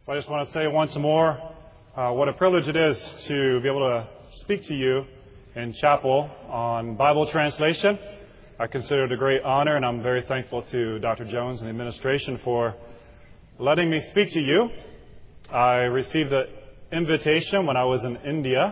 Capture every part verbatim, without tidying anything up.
I just want to say once more uh, what a privilege it is to be able to speak to you in chapel on Bible translation. I consider it a great honor, and I'm very thankful to Doctor Jones and the administration for letting me speak to you. I received the invitation when I was in India,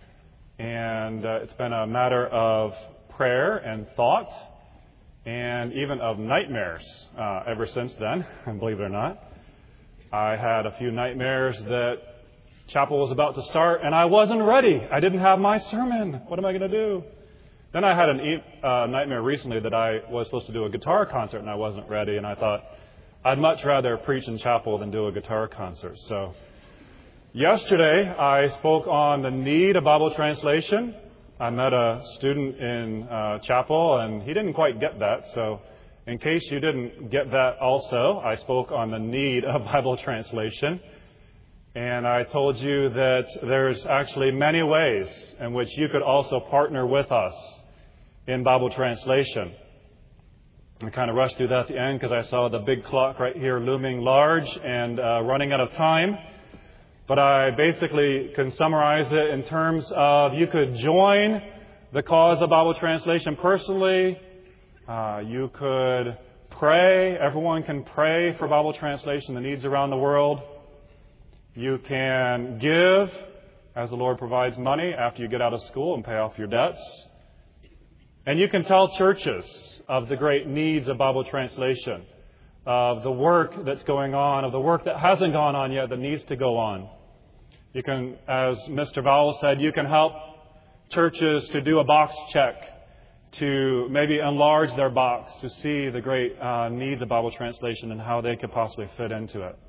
and uh, it's been a matter of prayer and thought, and even of nightmares uh, ever since then, believe it or not. I had a few nightmares that chapel was about to start, and I wasn't ready. I didn't have my sermon. What am I going to do? Then I had a uh, nightmare recently that I was supposed to do a guitar concert, and I wasn't ready, and I thought, I'd much rather preach in chapel than do a guitar concert. So yesterday, I spoke on the need of Bible translation. I met a student in uh, chapel, and he didn't quite get that, so in case you didn't get that also, I spoke on the need of Bible translation. And I told you that there's actually many ways in which you could also partner with us in Bible translation. I kind of rushed through that at the end because I saw the big clock right here looming large and uh, running out of time. But I basically can summarize it in terms of you could join the cause of Bible translation personally. Uh, you could pray. Everyone can pray for Bible translation, the needs around the world. You can give as the Lord provides money after you get out of school and pay off your debts. And you can tell churches of the great needs of Bible translation, of the work that's going on, of the work that hasn't gone on yet that needs to go on. You can, as Mister Vowell said, you can help churches to do a box check, to maybe enlarge their box to see the great uh, needs of Bible translation and how they could possibly fit into it.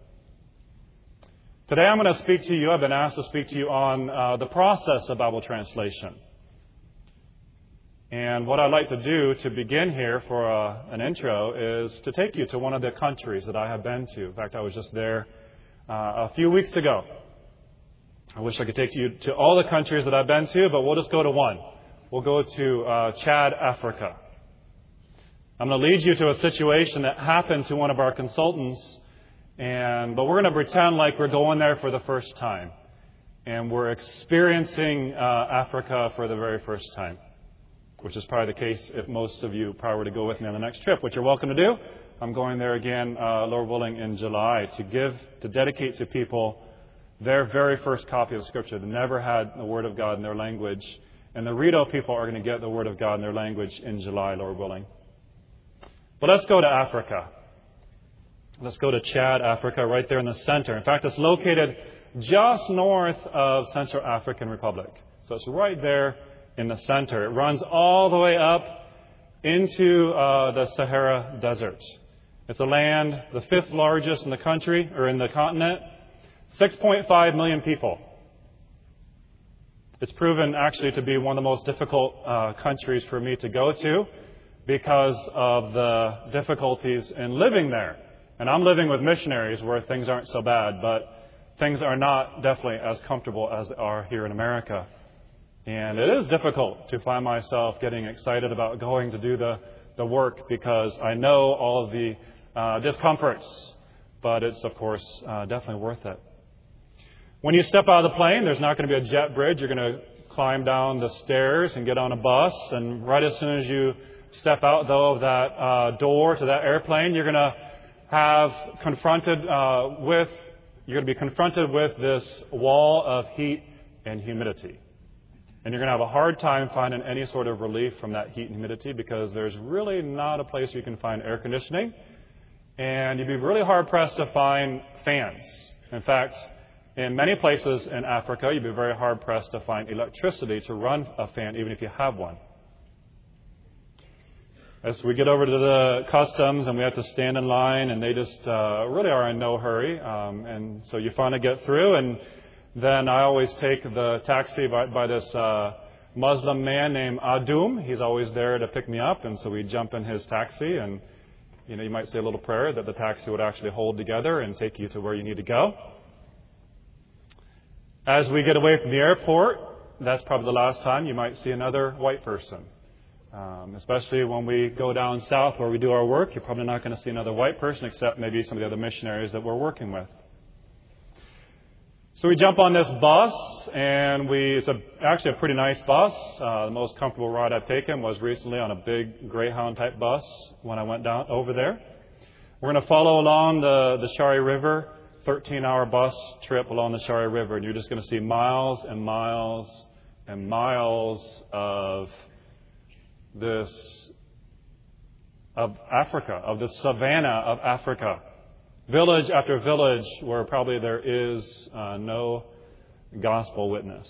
Today I'm going to speak to you, I've been asked to speak to you on uh, the process of Bible translation. And what I'd like to do to begin here for uh, an intro is to take you to one of the countries that I have been to. In fact, I was just there uh, a few weeks ago. I wish I could take you to all the countries that I've been to, but we'll just go to one. We'll go to uh, Chad, Africa. I'm going to lead you to a situation that happened to one of our consultants, and but we're going to pretend like we're going there for the first time, and we're experiencing uh, Africa for the very first time, which is probably the case if most of you probably were to go with me on the next trip, which you're welcome to do. I'm going there again, uh, Lord willing, in July to give, to dedicate to people their very first copy of Scripture. They never had the Word of God in their language. And the Rideau people are going to get the Word of God in their language in July, Lord willing. But let's go to Africa. Let's go to Chad, Africa, right there in the center. In fact, it's located just north of Central African Republic. So it's right there in the center. It runs all the way up into uh, the Sahara Desert. It's a land, the fifth largest in the country, or in the continent. six point five million people. It's proven actually to be one of the most difficult uh, countries for me to go to because of the difficulties in living there. And I'm living with missionaries where things aren't so bad, but things are not definitely as comfortable as they are here in America. And it is difficult to find myself getting excited about going to do the, the work because I know all of the uh, discomforts, but it's, of course, uh, definitely worth it. When you step out of the plane, there's not going to be a jet bridge. You're going to climb down the stairs and get on a bus. And right as soon as you step out, though, of that uh, door to that airplane, you're going to have confronted uh, with, you're going to be confronted with this wall of heat and humidity. And you're going to have a hard time finding any sort of relief from that heat and humidity because there's really not a place you can find air conditioning. And you'd be really hard-pressed to find fans. In fact, in many places in Africa, you'd be very hard-pressed to find electricity to run a fan, even if you have one. As we get over to the customs and we have to stand in line, and they just uh, really are in no hurry. Um, and so you finally get through, and then I always take the taxi by, by this uh, Muslim man named Adum. He's always there to pick me up, and so we jump in his taxi, and you know, you might say a little prayer that the taxi would actually hold together and take you to where you need to go. As we get away from the airport, that's probably the last time you might see another white person. Um, especially when we go down south where we do our work, you're probably not going to see another white person except maybe some of the other missionaries that we're working with. So we jump on this bus, and we it's a, actually a pretty nice bus. Uh, the most comfortable ride I've taken was recently on a big Greyhound-type bus when I went down over there. We're going to follow along the, the Shari River, thirteen-hour bus trip along the Shari River, and you're just going to see miles and miles and miles of this, of Africa, of the savannah of Africa. Village after village where probably there is uh, no gospel witness.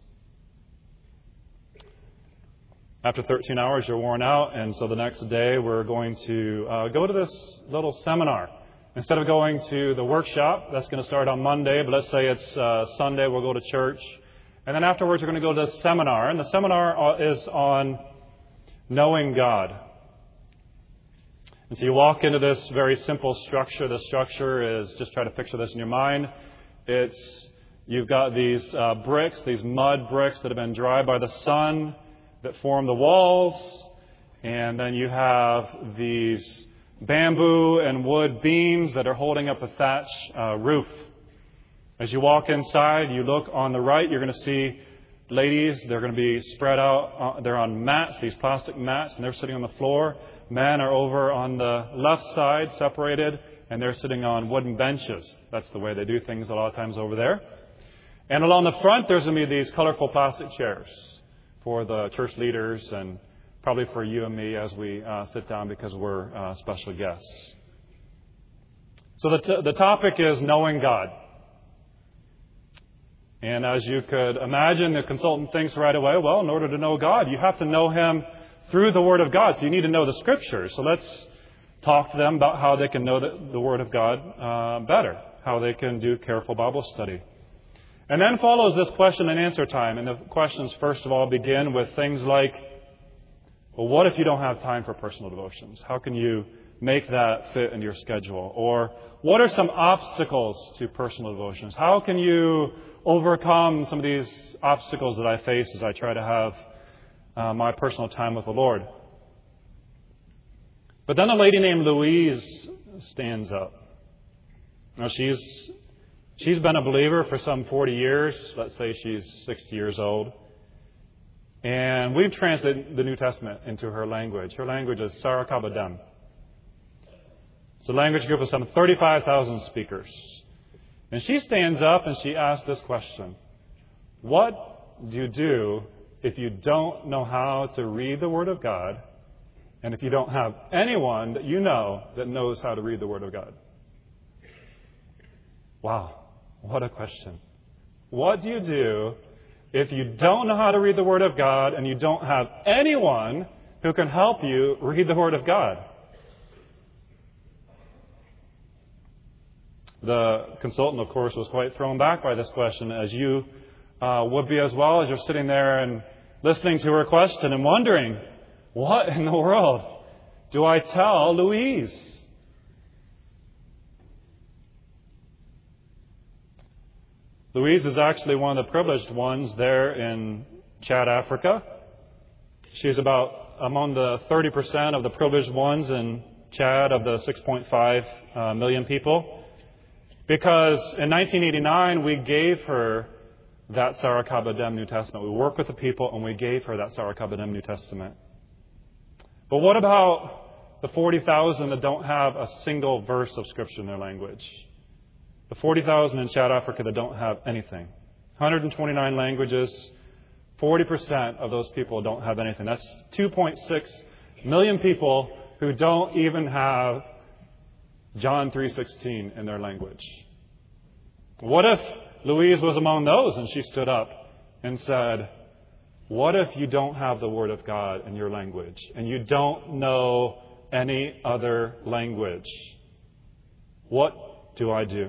After thirteen hours, you're worn out, and so the next day we're going to uh, go to this little seminar. Instead of going to the workshop, that's going to start on Monday, but let's say it's uh, Sunday, we'll go to church. And then afterwards, we're going to go to the seminar, and the seminar is on knowing God. And so you walk into this very simple structure. The structure is, just try to picture this in your mind. It's, you've got these uh, bricks, these mud bricks that have been dried by the sun that form the walls. And then you have these bamboo and wood beams that are holding up a thatch uh, roof. As you walk inside, you look on the right, you're going to see ladies. They're going to be spread out. Uh, they're on mats, these plastic mats, and they're sitting on the floor. Men are over on the left side, separated, and they're sitting on wooden benches. That's the way they do things a lot of times over there. And along the front, there's going to be these colorful plastic chairs for the church leaders and probably for you and me as we uh, sit down because we're uh, special guests. So the, t- the topic is knowing God. And as you could imagine, the consultant thinks right away, well, in order to know God, you have to know Him through the Word of God. So you need to know the Scriptures. So let's talk to them about how they can know the, the Word of God uh, better, how they can do careful Bible study. And then follows this question and answer time. And the questions, first of all, begin with things like, well, what if you don't have time for personal devotions? How can you make that fit in your schedule? Or what are some obstacles to personal devotions? How can you overcome some of these obstacles that I face as I try to have Uh, my personal time with the Lord? But then a lady named Louise stands up. Now she's she's been a believer for some forty years. Let's say she's sixty years old. And we've translated the New Testament into her language. Her language is Sarakabadim. It's a language group of some thirty-five thousand speakers. And she stands up and she asks this question: what do you do if you don't know how to read the Word of God, and if you don't have anyone that you know that knows how to read the Word of God? Wow, what a question. What do you do if you don't know how to read the Word of God and you don't have anyone who can help you read the Word of God? The consultant, of course, was quite thrown back by this question, as you uh, would be as well, as you're sitting there and listening to her question and wondering, what in the world do I tell Louise? Louise is actually one of the privileged ones there in Chad, Africa. She's about among the thirty percent of the privileged ones in Chad of the six point five uh, million people. Because in nineteen eighty-nine, we gave her that Sarakabadim New Testament. We worked with the people and we gave her that Sarakabadim New Testament. But what about the forty thousand that don't have a single verse of Scripture in their language? The forty thousand in Chad, Africa that don't have anything. one hundred twenty-nine languages, forty percent of those people don't have anything. That's two point six million people who don't even have John three sixteen in their language. What if Louise was among those and she stood up and said, what if you don't have the Word of God in your language and you don't know any other language? What do I do?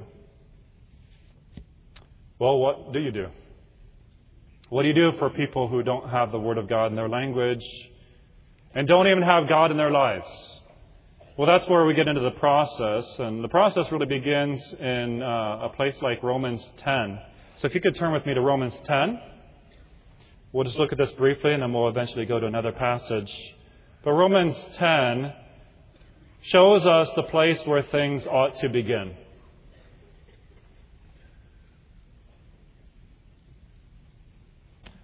Well, what do you do? What do you do for people who don't have the Word of God in their language and don't even have God in their lives? Well, that's where we get into the process, and the process really begins in uh, a place like Romans ten. So if you could turn with me to Romans ten. We'll just look at this briefly, and then we'll eventually go to another passage. But Romans ten shows us the place where things ought to begin.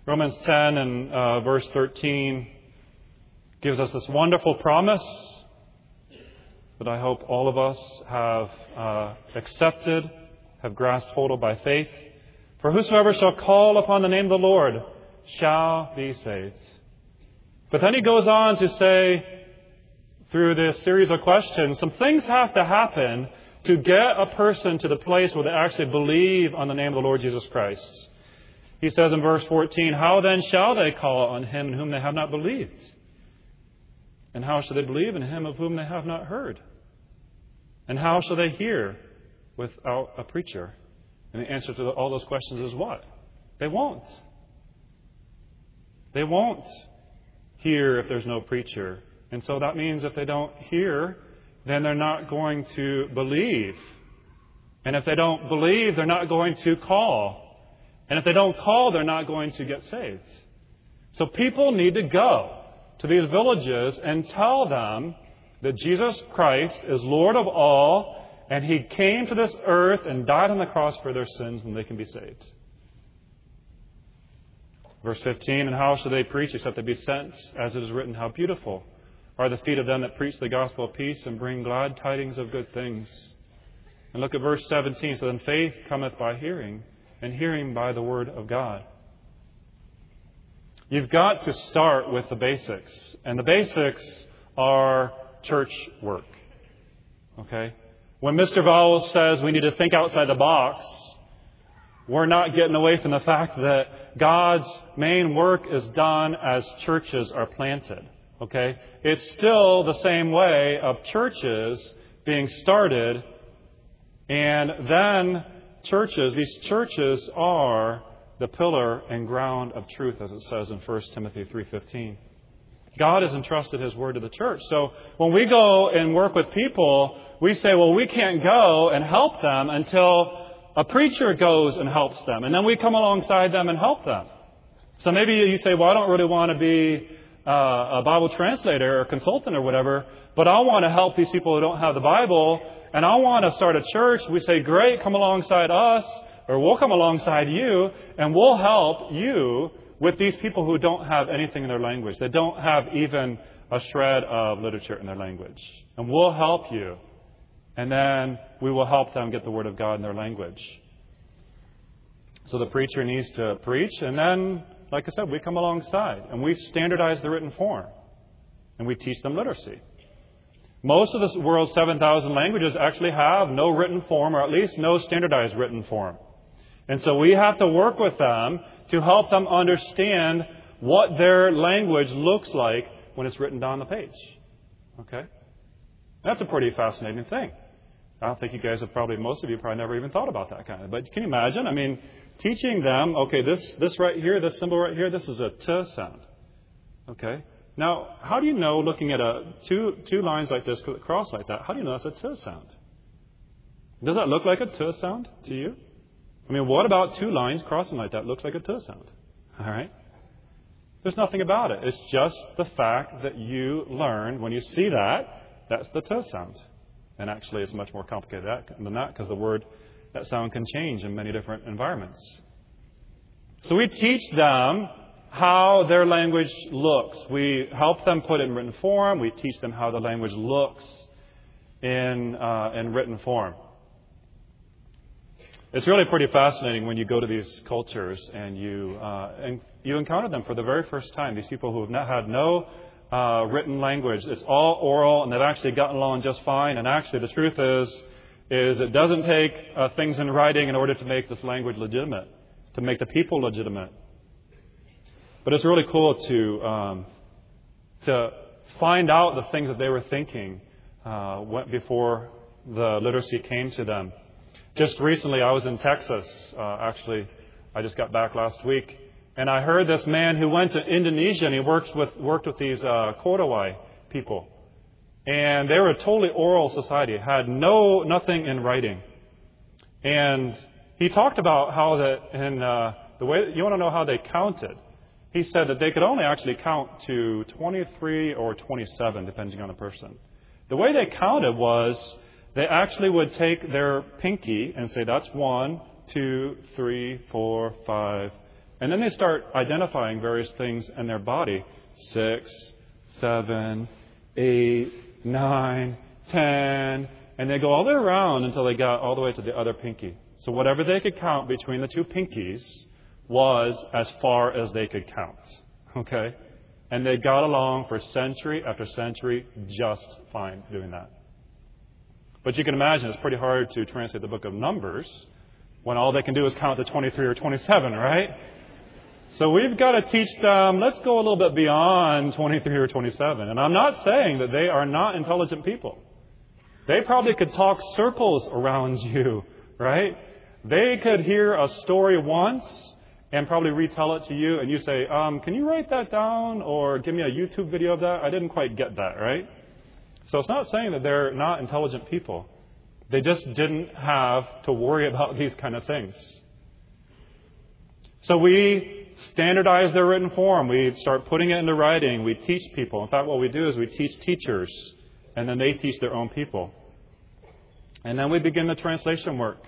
Romans ten and uh, verse thirteen gives us this wonderful promise that I hope all of us have uh, accepted, have grasped hold of by faith. For whosoever shall call upon the name of the Lord shall be saved. But then he goes on to say, through this series of questions, some things have to happen to get a person to the place where they actually believe on the name of the Lord Jesus Christ. He says in verse fourteen, how then shall they call on him in whom they have not believed? And how shall they believe in him of whom they have not heard? And how shall they hear without a preacher? And the answer to all those questions is what? They won't. They won't hear if there's no preacher. And so that means if they don't hear, then they're not going to believe. And if they don't believe, they're not going to call. And if they don't call, they're not going to get saved. So people need to go to these villages and tell them that Jesus Christ is Lord of all, and He came to this earth and died on the cross for their sins, and they can be saved. Verse fifteen, and how shall they preach except they be sent? As it is written, how beautiful are the feet of them that preach the gospel of peace and bring glad tidings of good things. And look at verse seventeen. So then faith cometh by hearing, and hearing by the word of God. You've got to start with the basics. And the basics are church work. Okay? When Mister Vowles says we need to think outside the box, we're not getting away from the fact that God's main work is done as churches are planted. Okay? It's still the same way of churches being started, and then churches, these churches are the pillar and ground of truth, as it says in First Timothy three fifteen. God has entrusted His word to the church. So when we go and work with people, we say, well, we can't go and help them until a preacher goes and helps them. And then we come alongside them and help them. So maybe you say, well, I don't really want to be uh, a Bible translator or consultant or whatever, but I want to help these people who don't have the Bible, and I want to start a church. We say, great, come alongside us, or we'll come alongside you, and we'll help you with these people who don't have anything in their language. They don't have even a shred of literature in their language. And we'll help you. And then we will help them get the Word of God in their language. So the preacher needs to preach. And then, like I said, we come alongside. And we standardize the written form. And we teach them literacy. Most of the world's seven thousand languages actually have no written form, or at least no standardized written form. And so we have to work with them to help them understand what their language looks like when it's written down on the page. Okay? That's a pretty fascinating thing. I don't think you guys have probably, most of you probably never even thought about that kind of. But can you imagine? I mean, teaching them, okay, this this right here, this symbol right here, this is a T sound. Okay? Now, how do you know, looking at a two two lines like this, cross like that, how do you know that's a T sound? Does that look like a T sound to you? I mean, what about two lines crossing like that looks like a T sound? All right? There's nothing about it. It's just the fact that you learn, when you see that, that's the T sound. And actually, it's much more complicated than that, because the word, that sound can change in many different environments. So we teach them how their language looks. We help them put it in written form. We teach them how the language looks in uh, in written form. It's really pretty fascinating when you go to these cultures and you uh, and you encounter them for the very first time. These people who have not had no uh, written language. It's all oral, and they've actually gotten along just fine. And actually, the truth is, is it doesn't take uh, things in writing in order to make this language legitimate, to make the people legitimate. But it's really cool to um, to find out the things that they were thinking uh, before the literacy came to them. Just recently, I was in Texas. Uh, actually, I just got back last week, and I heard this man who went to Indonesia, and he works with worked with these uh, Korowai people, and they were a totally oral society, had no nothing in writing. And he talked about how that in uh, the way you want to know how they counted. He said that they could only actually count to twenty-three or twenty-seven, depending on the person. The way they counted was they actually would take their pinky and say, that's one, two, three, four, five, And then they start identifying various things in their body. Six, seven, eight, nine, ten. And they go all the way around until they got all the way to the other pinky. So whatever they could count between the two pinkies was as far as they could count. Okay? And they got along for century after century just fine doing that. But you can imagine it's pretty hard to translate the book of Numbers when all they can do is count to twenty-three or twenty-seven, right? So we've got to teach them, let's go a little bit beyond twenty-three or twenty-seven. And I'm not saying that they are not intelligent people. They probably could talk circles around you, right? They could hear a story once and probably retell it to you, and you say, um, can you write that down or give me a YouTube video of that? I didn't quite get that, right? So it's not saying that they're not intelligent people. They just didn't have to worry about these kind of things. So we standardize their written form. We start putting it into writing. We teach people. In fact, what we do is we teach teachers, and then they teach their own people. And then we begin the translation work.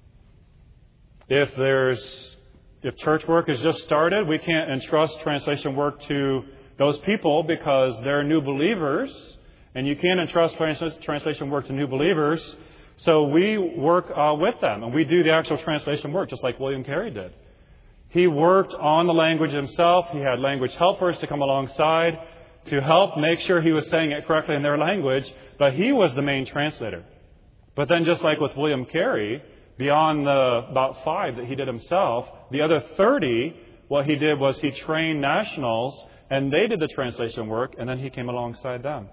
If there's if church work has just started, we can't entrust translation work to those people because they're new believers, and you can't entrust translation work to new believers. So we work uh, with them, and we do the actual translation work, just like William Carey did. He worked on the language himself. He had language helpers to come alongside to help make sure he was saying it correctly in their language, but he was the main translator. But then just like with William Carey, beyond the about five that he did himself, the other thirty, what he did was he trained nationals, and they did the translation work, and then he came alongside them.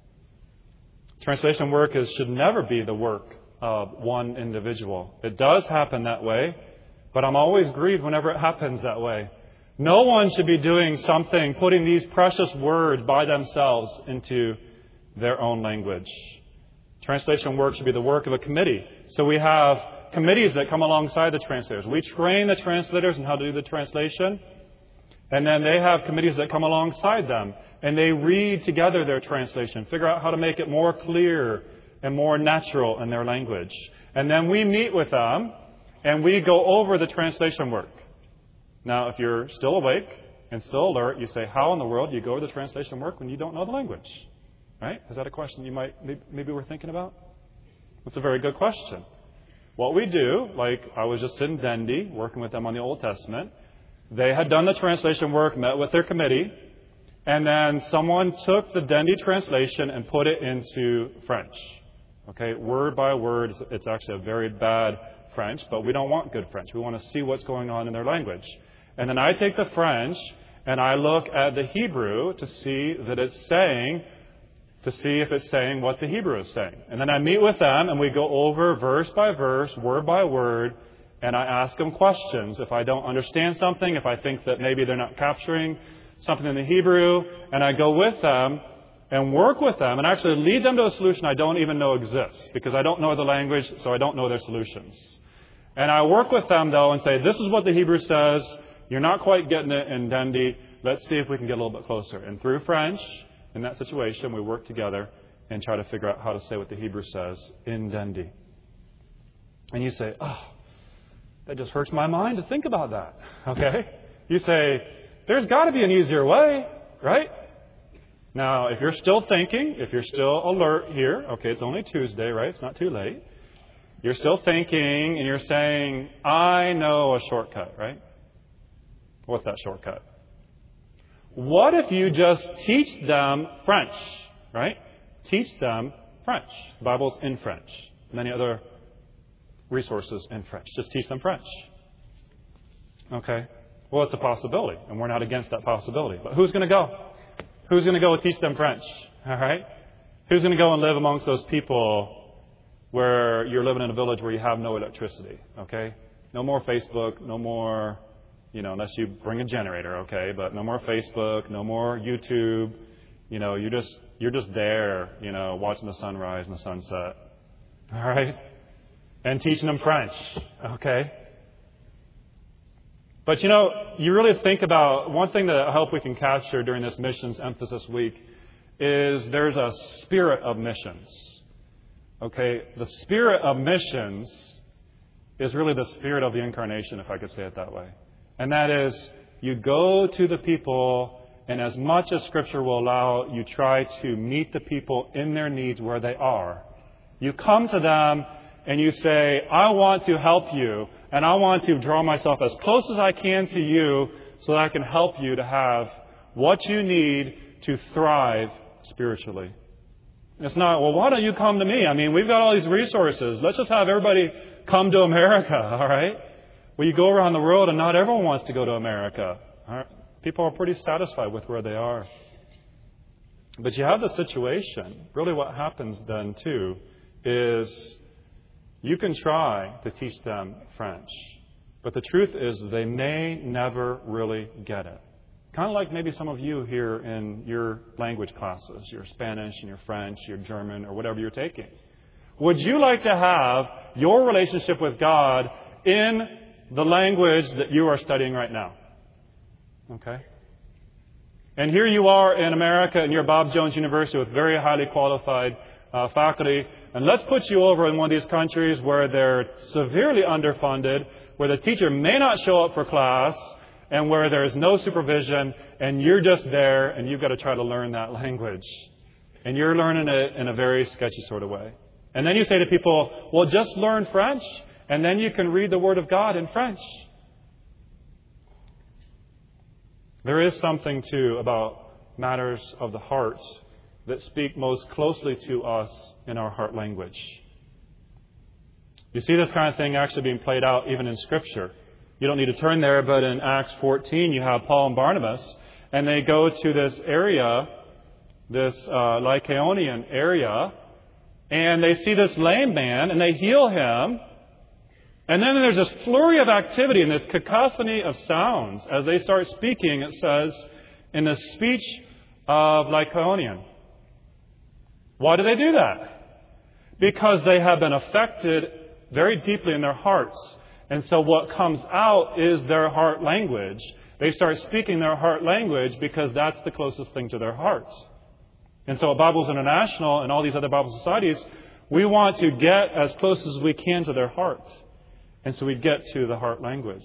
Translation work is, should never be the work of one individual. It does happen that way, but I'm always grieved whenever it happens that way. No one should be doing something, putting these precious words by themselves into their own language. Translation work should be the work of a committee. So we have committees that come alongside the translators. We train the translators in how to do the translation, and then they have committees that come alongside them, and they read together their translation, figure out how to make it more clear and more natural in their language. And then we meet with them, and we go over the translation work. Now, if you're still awake and still alert, you say, how in the world do you go over the translation work when you don't know the language? Right? Is that a question you might maybe we're thinking about? That's a very good question. What we do, like I was just in Dendy working with them on the Old Testament, they had done the translation work, met with their committee, and then someone took the Dendy translation and put it into French. Okay, word by word, it's actually a very bad French, but we don't want good French. We want to see what's going on in their language. And then I take the French and I look at the Hebrew to see that it's saying, to see if it's saying what the Hebrew is saying. And then I meet with them and we go over verse by verse, word by word, and I ask them questions. If I don't understand something, if I think that maybe they're not capturing something in the Hebrew, and I go with them and work with them and actually lead them to a solution I don't even know exists because I don't know the language, so I don't know their solutions. And I work with them, though, and say, this is what the Hebrew says. You're not quite getting it in Dendy. Let's see if we can get a little bit closer. And through French, in that situation, we work together and try to figure out how to say what the Hebrew says in Dendy. And you say, oh, that just hurts my mind to think about that. Okay? You say, there's got to be an easier way, right? Now, if you're still thinking, if you're still alert here, okay, it's only Tuesday, right? It's not too late. You're still thinking and you're saying, I know a shortcut, right? What's that shortcut? What if you just teach them French, right? Teach them French. The Bible's in French. Many other resources in French. Just teach them French. Okay? Well, it's a possibility, and we're not against that possibility. But who's going to go? Who's going to go and teach them French? All right? Who's going to go and live amongst those people where you're living in a village where you have no electricity? Okay? No more Facebook, no more, you know, unless you bring a generator, okay? But no more Facebook, no more YouTube. You know, you just you're just there, you know, watching the sunrise and the sunset. All right? And teaching them French, okay? But, you know, you really think about one thing that I hope we can capture during this missions emphasis week is there's a spirit of missions. Okay? The spirit of missions is really the spirit of the incarnation, if I could say it that way. And that is, you go to the people, and as much as Scripture will allow, you try to meet the people in their needs where they are. You come to them and you say, I want to help you, and I want to draw myself as close as I can to you so that I can help you to have what you need to thrive spiritually. It's not, well, why don't you come to me? I mean, we've got all these resources. Let's just have everybody come to America, all right? Well, you go around the world and not everyone wants to go to America. All right? People are pretty satisfied with where they are. But you have the situation. Really what happens then, too, is you can try to teach them French. But the truth is they may never really get it. Kind of like maybe some of you here in your language classes, your Spanish and your French, your German, or whatever you're taking. Would you like to have your relationship with God in the language that you are studying right now? Okay? And here you are in America, and you're Bob Jones University with very highly qualified uh, faculty. And let's put you over in one of these countries where they're severely underfunded, where the teacher may not show up for class, and where there's no supervision, and you're just there, and you've got to try to learn that language. And you're learning it in a very sketchy sort of way. And then you say to people, well, just learn French, and then you can read the Word of God in French. There is something, too, about matters of the heart that speak most closely to us in our heart language. You see this kind of thing actually being played out even in Scripture. You don't need to turn there, but in Acts fourteen, you have Paul and Barnabas, and they go to this area, this uh, Lycaonian area, and they see this lame man, and they heal him. And then there's this flurry of activity and this cacophony of sounds. As they start speaking, it says, in the speech of Lycaonian. Why do they do that? Because they have been affected very deeply in their hearts. And so what comes out is their heart language. They start speaking their heart language because that's the closest thing to their hearts. And so at Bibles International and all these other Bible societies, we want to get as close as we can to their hearts. And so we get to the heart language.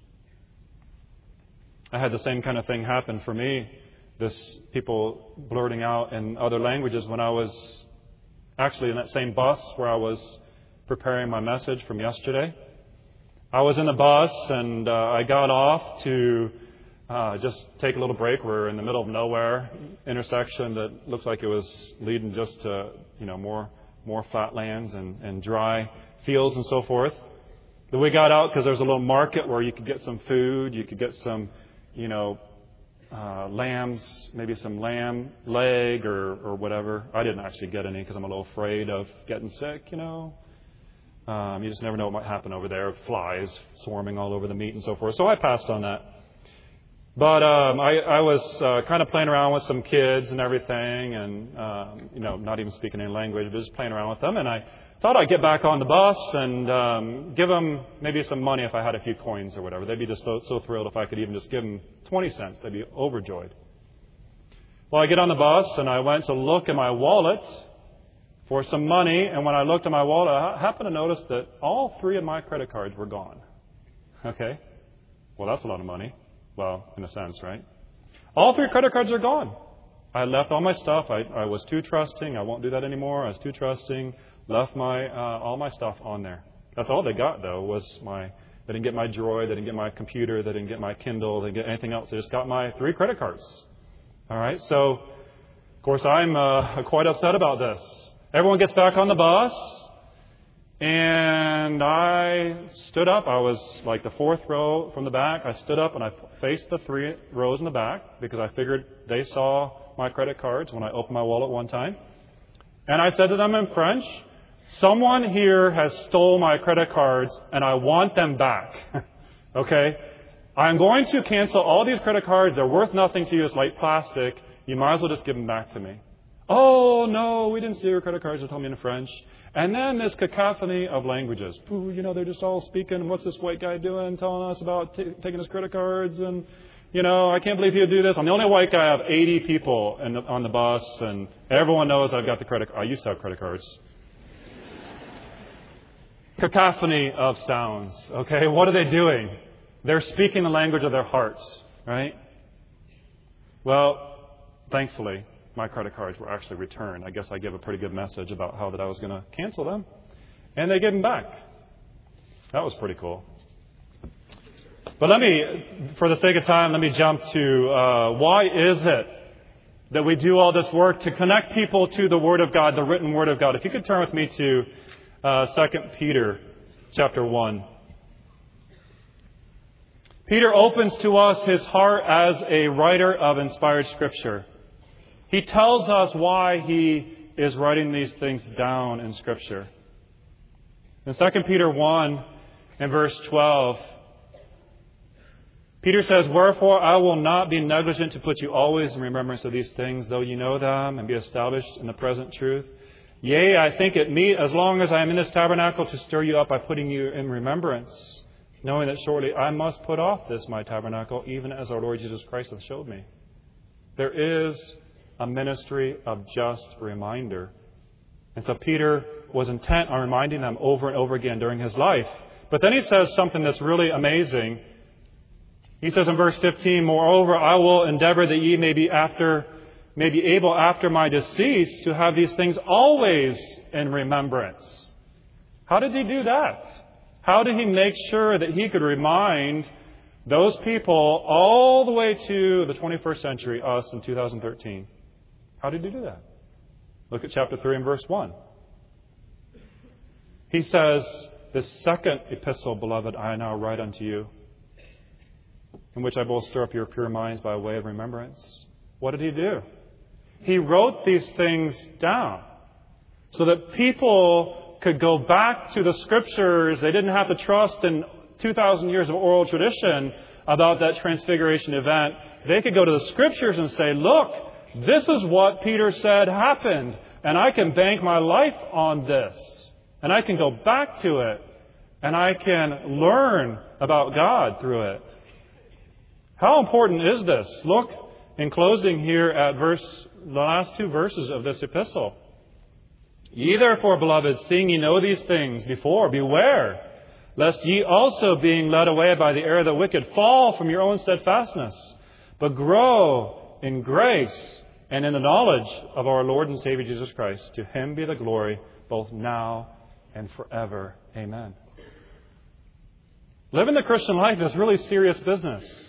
I had the same kind of thing happen for me. This people blurting out in other languages when I was actually in that same bus where I was preparing my message from yesterday. I was in the bus and uh, I got off to uh, just take a little break. We're in the middle of nowhere, intersection that looks like it was leading just to, you know, more more flat lands and, and dry fields and so forth. But we got out because there's a little market where you could get some food, you could get some, you know, uh, lambs, maybe some lamb leg or, or whatever. I didn't actually get any because I'm a little afraid of getting sick, you know. Um, you just never know what might happen over there. Flies swarming all over the meat and so forth. So I passed on that. But um, I, I was uh, kind of playing around with some kids and everything, and um, you know, not even speaking any language, but just playing around with them. And I thought I'd get back on the bus and um, give them maybe some money if I had a few coins or whatever. They'd be just so, so thrilled if I could even just give them twenty cents. They'd be overjoyed. Well, I get on the bus and I went to look in my wallet for some money, and when I looked at my wallet, I happened to notice that all three of my credit cards were gone. Okay? Well, that's a lot of money. Well, in a sense, right? All three credit cards are gone. I left all my stuff. I, I was too trusting. I won't do that anymore. I was too trusting. Left my uh, all my stuff on there. That's all they got, though, was my... They didn't get my Droid. They didn't get my computer. They didn't get my Kindle. They didn't get anything else. They just got my three credit cards. All right? So, of course, I'm uh, quite upset about this. Everyone gets back on the bus, and I stood up. I was like the fourth row from the back. I stood up and I faced the three rows in the back because I figured they saw my credit cards when I opened my wallet one time. And I said to them in French, someone here has stole my credit cards and I want them back. Okay? I'm going to cancel all these credit cards. They're worth nothing to you. It's like plastic. You might as well just give them back to me. Oh, no, we didn't see your credit cards. They told me in French. And then this cacophony of languages. Ooh, you know, they're just all speaking. What's this white guy doing? Telling us about t- taking his credit cards. And, you know, I can't believe he'll do this. I'm the only white guy. I have eighty people in the, on the bus. And everyone knows I've got the credit I used to have credit cards. Cacophony of sounds. Okay, what are they doing? They're speaking the language of their hearts, right? Well, thankfully, my credit cards were actually returned. I guess I gave a pretty good message about how that I was going to cancel them. And they gave them back. That was pretty cool. But let me, for the sake of time, let me jump to uh, why is it that we do all this work to connect people to the Word of God, the written Word of God. If you could turn with me to uh, Second Peter chapter one. Peter opens to us his heart as a writer of inspired Scripture. He tells us why he is writing these things down in Scripture. In Second Peter one and verse twelve, Peter says, "Wherefore I will not be negligent to put you always in remembrance of these things, though you know them, and be established in the present truth. Yea, I think it meet, as long as I am in this tabernacle, to stir you up by putting you in remembrance, knowing that shortly I must put off this my tabernacle, even as our Lord Jesus Christ hath showed me." There is a ministry of just reminder. And so Peter was intent on reminding them over and over again during his life. But then he says something that's really amazing. He says in verse fifteen, "Moreover, I will endeavor that ye may be after, may be able after my decease to have these things always in remembrance." How did he do that? How did he make sure that he could remind those people all the way to the twenty-first century, us in two thousand thirteen? How did he do that? Look at chapter three and verse one. He says, "This second epistle, beloved, I now write unto you, in which I both stir up your pure minds by way of remembrance." What did he do? He wrote these things down so that people could go back to the Scriptures. They didn't have to trust in two thousand years of oral tradition about that transfiguration event. They could go to the Scriptures and say, "Look, this is what Peter said happened, and I can bank my life on this. And I can go back to it, and I can learn about God through it." How important is this? Look, in closing here at verse, the last two verses of this epistle. "Ye therefore, beloved, seeing ye know these things before, beware, lest ye also, being led away by the error of the wicked, fall from your own steadfastness, but grow in grace and in the knowledge of our Lord and Savior Jesus Christ. To Him be the glory both now and forever. Amen." Living the Christian life is really serious business.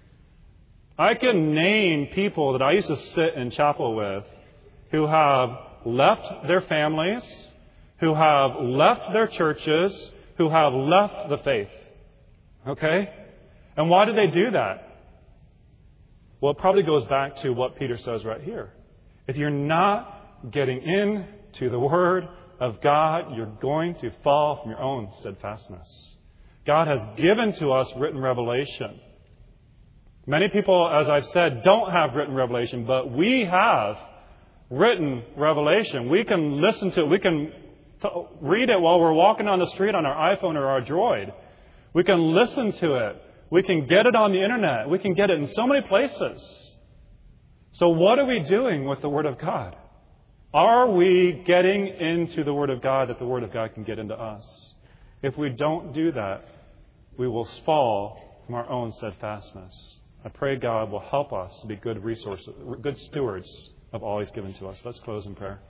I can name people that I used to sit in chapel with who have left their families, who have left their churches, who have left the faith. Okay? And why did they do that? Well, it probably goes back to what Peter says right here. If you're not getting into the Word of God, you're going to fall from your own steadfastness. God has given to us written revelation. Many people, as I've said, don't have written revelation, but we have written revelation. We can listen to it. We can t- read it while we're walking on the street on our iPhone or our Droid. We can listen to it. We can get it on the internet. We can get it in so many places. So what are we doing with the Word of God? Are we getting into the Word of God that the Word of God can get into us? If we don't do that, we will fall from our own steadfastness. I pray God will help us to be good resources, good stewards of all He's given to us. Let's close in prayer.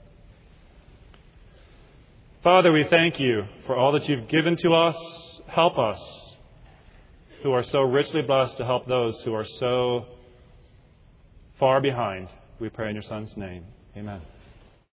Father, we thank You for all that You've given to us. Help us, who are so richly blessed, to help those who are so far behind. We pray in Your Son's name. Amen.